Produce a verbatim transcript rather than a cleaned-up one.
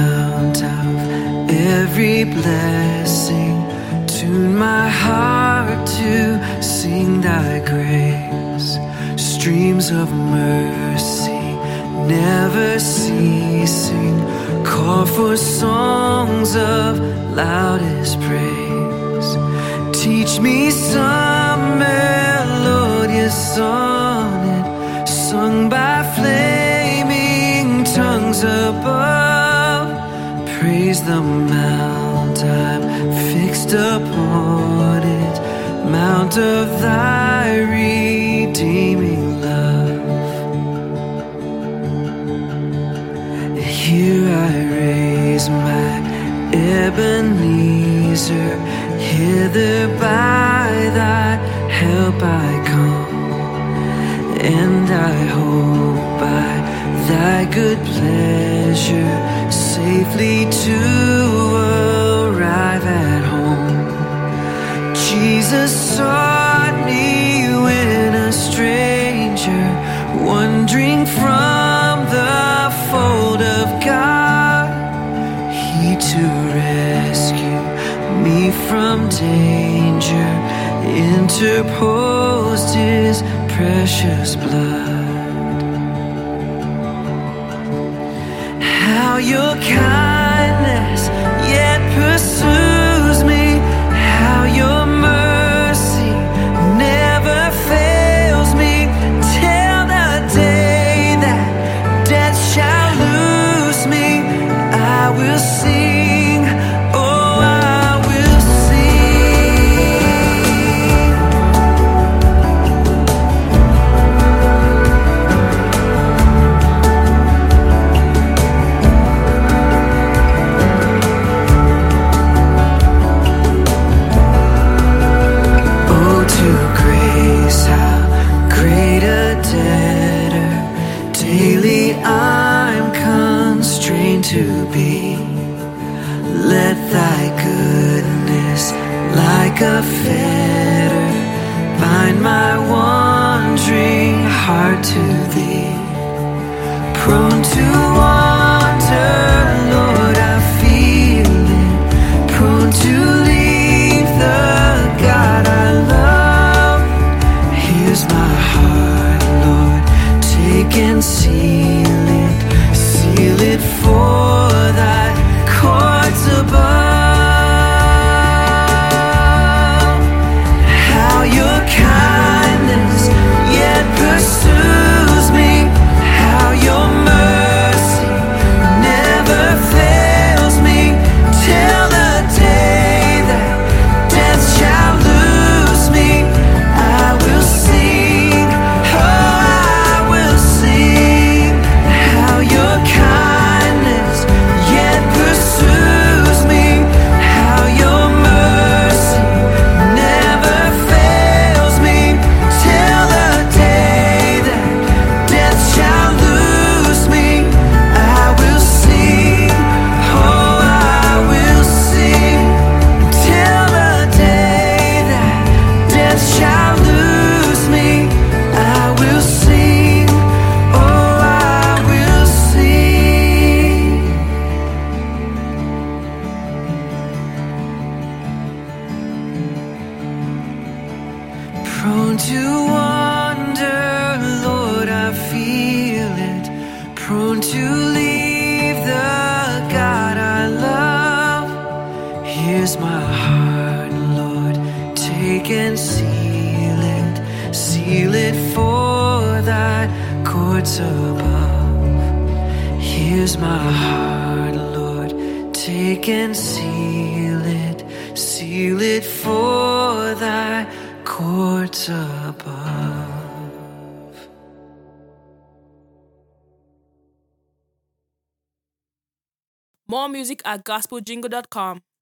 fount of every blessing. Tune my heart to sing thy grace. Streams of mercy never ceasing, call for songs of loudest praise. Teach me some melodious sonnet sung by flaming tongues above. Praise the mount I'm fixed upon it, mount of thy redeeming love. Here I raise my Ebenezer, hither by thy help I come, and I hope by thy good pleasure safely to arrive at home. Jesus sought me when a stranger, wandering from the fold of God. He to rescue me from danger interposed his precious blood. How your kindness yet pursues me, how your mercy never fails me, till the day that death shall lose me. I will sing, oh I will daily I'm constrained to be. Let thy goodness like a fetter bind my wandering heart to thee. Prone to wander, Lord, I feel it, prone to leave the God I love. Here's my heart, Lord, take and seal it, seal it for thy courts above. How your kindness yet pursues me, how your mercy never fails me, till the day that death shall lose me. I will sing, oh I will sing, how your kindness yet pursues me, how your mercy never fails me, till the day that death shall lose me. I will sing, oh I will sing, till the day that death shall lose me. I will sing, oh I will sing. Prone to wander, Lord, I feel it, prone to leave the God I love. Here's my heart, Lord, take and seal it, seal it for thy courts above. Here's my heart, Lord, take and seal it, seal it for thy courts above. More music at gospel jingle dot com.